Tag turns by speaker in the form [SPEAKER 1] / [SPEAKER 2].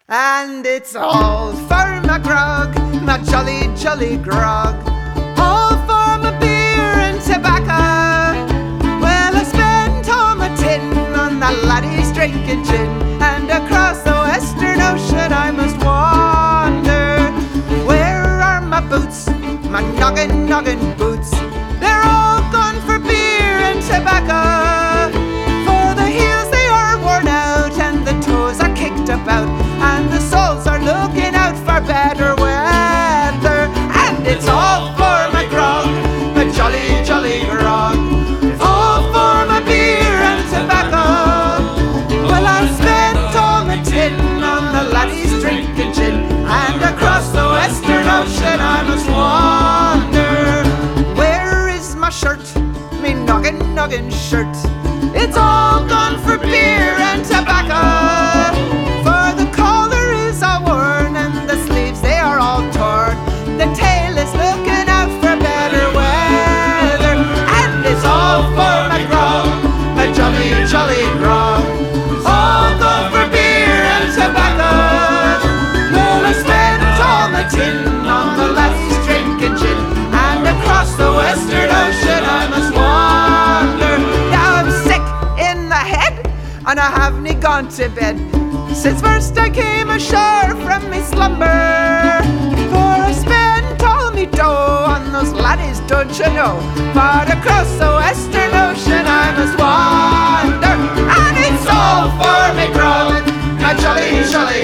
[SPEAKER 1] And it's all for my grog, my jolly, jolly grog. All for my beer and tobacco. Well, I spent all my tin on the laddies drinking gin, and across the western ocean I must wander. Where are my boots, my noggin, noggin boots? They're all gone for beer and tobacco. For the heels they are worn out, and the toes are kicked about, and the soles are looking out for better weather. And it's all for my grog, my jolly, jolly grog. All for my beer and tobacco. Well, I spent all my tin on the laddies drinking gin, and across the western ocean I must wander. Where is my shirt, me noggin, noggin shirt? It's all gone for beer and tobacco. For the collar is all worn, and the sleeves they are all torn. The tail is looking out for better weather. And it's all for my grog, my jolly, jolly grog. All gone for beer and tobacco. Well, I spent all my tin on the laddies drinking gin, and across the western ocean I must wander. Now I'm sick in the head, and I haven't gone to bed since first I came ashore from me slumber. For I spent all me dough on those laddies, don't you know? But across the western ocean I must wander. And it's all for me grog, my jolly, jolly